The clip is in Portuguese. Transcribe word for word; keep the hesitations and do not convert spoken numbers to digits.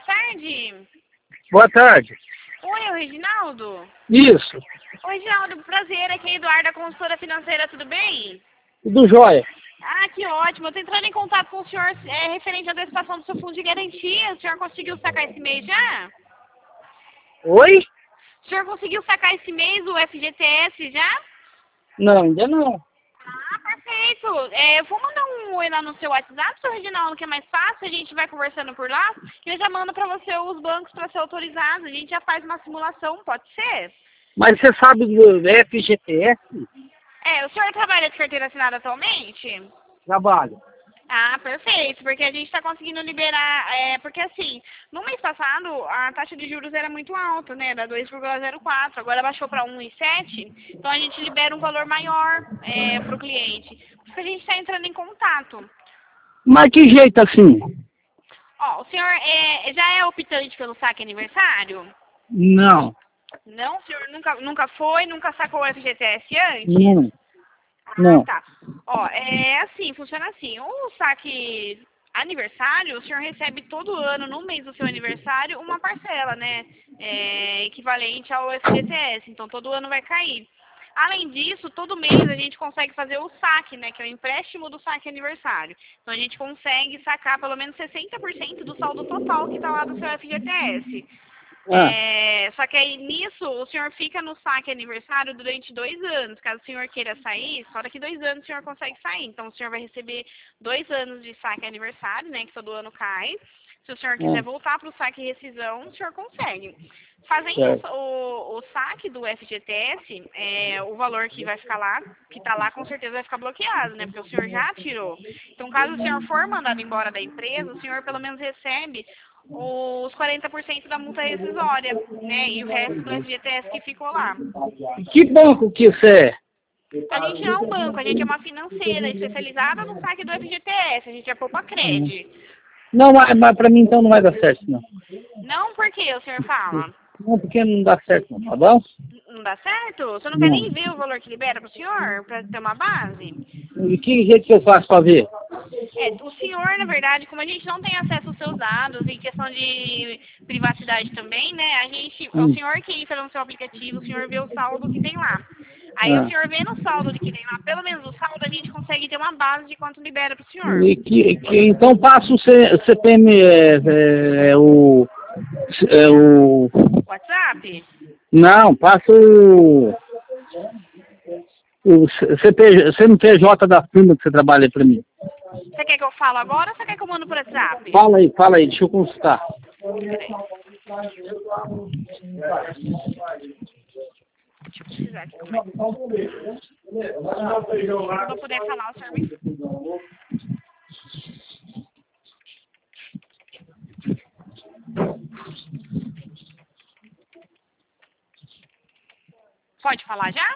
tarde. Boa tarde. Oi, é o Reginaldo? Isso. Oi, Reginaldo, prazer, aqui é Eduardo, da consultora financeira, tudo bem? Tudo jóia. Ah, que ótimo. Eu tô entrando em contato com o senhor é, referente à antecipação do seu fundo de garantia. O senhor conseguiu sacar esse mês já? Oi? O senhor conseguiu sacar esse mês o F G T S já? Não, ainda não. Ah, perfeito. É, eu vou mandar um oi lá no seu WhatsApp, seu Reginaldo, que é mais fácil, a gente vai conversando por lá, e eu já mando pra você os bancos para ser autorizados, a gente já faz uma simulação, pode ser? Mas você sabe do F G T S? É, o senhor trabalha de carteira assinada atualmente? Trabalho. Ah, perfeito, porque a gente está conseguindo liberar, é, porque assim, no mês passado a taxa de juros era muito alta, né, da dois vírgula zero quatro, agora baixou para um vírgula sete, então a gente libera um valor maior é, para o cliente, por isso que a gente está entrando em contato. Mas que jeito assim? Ó, o senhor é, já é optante pelo saque aniversário? Não. Não, o senhor nunca, nunca foi, nunca sacou o F G T S antes? Não. Ah, Não. tá. Ó, é assim, funciona assim. O saque aniversário, o senhor recebe todo ano, no mês do seu aniversário, uma parcela, né? É, equivalente ao F G T S. Então, todo ano vai cair. Além disso, todo mês a gente consegue fazer o saque, né? Que é o empréstimo do saque aniversário. Então, a gente consegue sacar pelo menos sessenta por cento do saldo total que está lá do seu F G T S. Ah, É, só que aí nisso o senhor fica no saque aniversário durante dois anos. Caso o senhor queira sair, só daqui dois anos o senhor consegue sair. Então o senhor vai receber dois anos de saque aniversário, né? Que todo ano cai. Se o senhor quiser ah, voltar para o saque e rescisão, o senhor consegue. Fazendo certo. o, o saque do F G T S, é, o valor que vai ficar lá, que está lá, com certeza vai ficar bloqueado, né? Porque o senhor já tirou. Então, caso o senhor for mandado embora da empresa, o senhor pelo menos recebe os quarenta por cento da multa rescisória, né? E o resto do F G T S que ficou lá. Que banco que você é? A gente não é um banco, a gente é uma financeira especializada no saque do F G T S, a gente é Poupa Cred. Não, mas, mas pra mim então não vai dar certo, não. Não porque o senhor fala? Não, porque não dá certo, não, tá bom? Não dá certo? Você não quer Não. nem ver o valor que libera para o senhor, para ter uma base? E que jeito que eu faço pra ver? É, o senhor, na verdade, como a gente não tem acesso aos seus dados e questão de privacidade também, né? A gente, é o Hum. senhor que entra no seu aplicativo, o senhor vê o saldo que tem lá. Aí o Ah. senhor vê no saldo de que tem lá, pelo menos o saldo, a gente consegue ter uma base de quanto libera para o senhor. E que, que, então passa o C- CPM, é, é, é o, é o... WhatsApp? Não, passa o... O C P, C N P J da firma que você trabalha aí pra mim. Você quer que eu falo agora ou você quer que eu mando por WhatsApp? Fala aí, fala aí, deixa eu consultar. Peraí. Deixa eu precisar aqui também. Se eu não puder falar, o senhor me... Pode falar já?